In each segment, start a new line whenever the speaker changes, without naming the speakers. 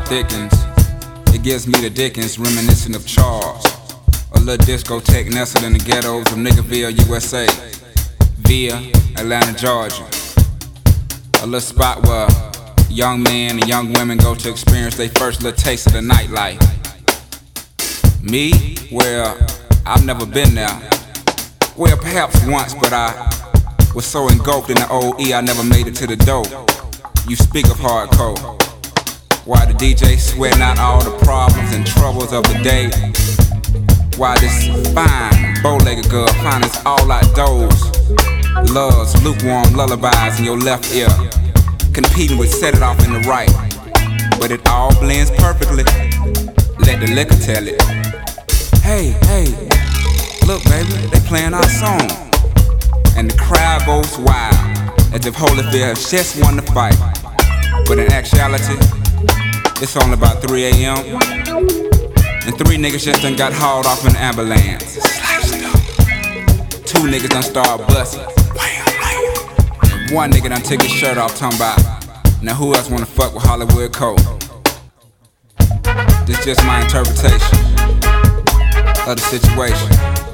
thickens. It gives me the Dickens, reminiscent of Charles. A little discotheque nestled in the ghettos of Niggerville, USA, via Atlanta, Georgia. A little spot where young men and young women go to experience their first little taste of the nightlife. Me? Well, I've never been there. Well, perhaps once, but I was so engulfed in the old I never made it to the door. You speak of hardcore, while the DJ sweating out all the problems and troubles of the day, while this fine, bow-legged girl finds all outdoors, loves lukewarm lullabies in your left ear, competing with Set It Off in the right. But it all blends perfectly. Let the liquor tell it. Hey, look baby, they playing our song. And the crowd goes wild, as if Holyfield has just won the fight. But in actuality, it's only about 3 a.m. And 3 niggas just done got hauled off in an ambulance. 2 niggas done started busting. And 1 nigga done took his shirt off, talking about, now who else wanna fuck with Hollywood Cole? This just my interpretation of the situation.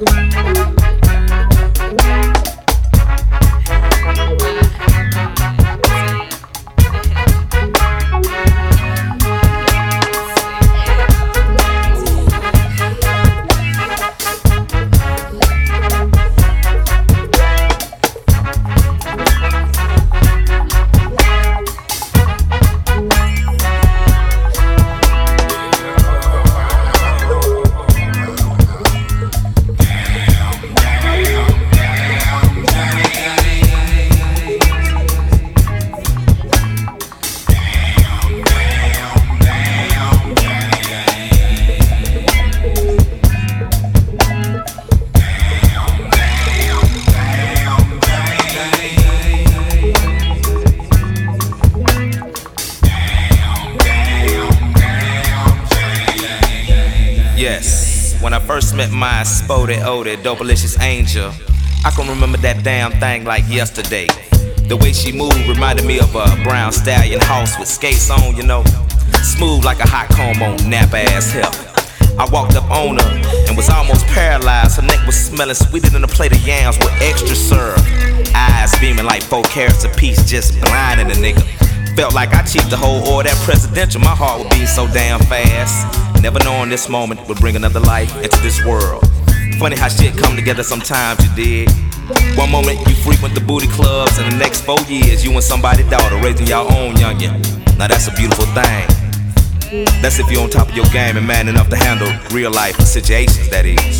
Yes, when I first met my spotted, oded, dopalicious angel, I can remember that damn thing like yesterday. The way she moved reminded me of a brown stallion horse with skates on, you know. Smooth like a hot comb on nap-ass hip. I walked up on her and was almost paralyzed. Her neck was smelling sweeter than a plate of yams with extra syrup. Eyes beaming like 4 carats apiece, just blinding the nigga. Felt like I cheated the whole order that presidential. My heart would beat so damn fast. Never knowing this moment would bring another life into this world. Funny how shit come together sometimes, you dig. One moment you frequent the booty clubs, and the next 4 years you and somebody's daughter raising your own youngin'. Now that's a beautiful thing. That's if you're on top of your game and man enough to handle real life situations, that is.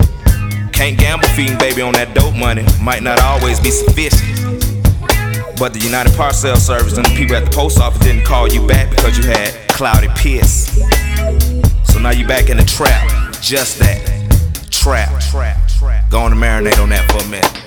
Can't gamble feeding baby on that dope money, might not always be sufficient. But the United Parcel Service and the people at the post office didn't call you back because you had cloudy piss. So now you back in the trap, just that, trap. Go on and marinate on that for a minute.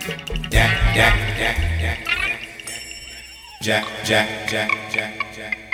Jack.